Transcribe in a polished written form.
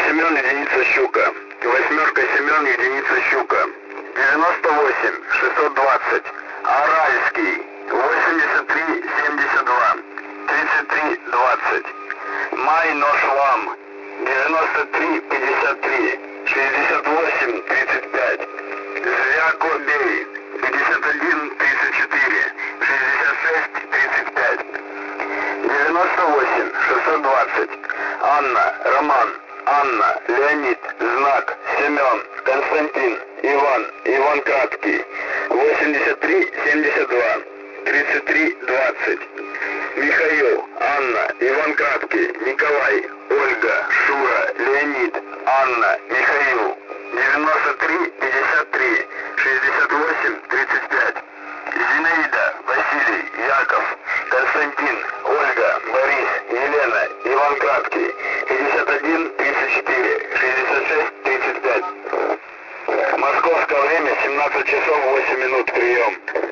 Семен, единица щука. Восьмерка Семен, единица щука. 98 620. Аральский. 83 72. 33 20. Май нож лам. 93 53. 68 35. Звяко бей. 51 34. 66 35. 98 620. Анна, Роман, Анна, Леонид, Знак, Семен, Константин, Иван, Иван Краткий. 83 72. 33 20. Михаил, Анна, Иван Краткий, Николай, Ольга, Шура, Леонид, Анна, Михаил. 93 53. 68 35. Зинаида, Василий, Яков, Константин, Ольга, Борис, Елена, Иван Краткий. 51 34. 66 35. Московское время 17 часов 8 минут. Прием.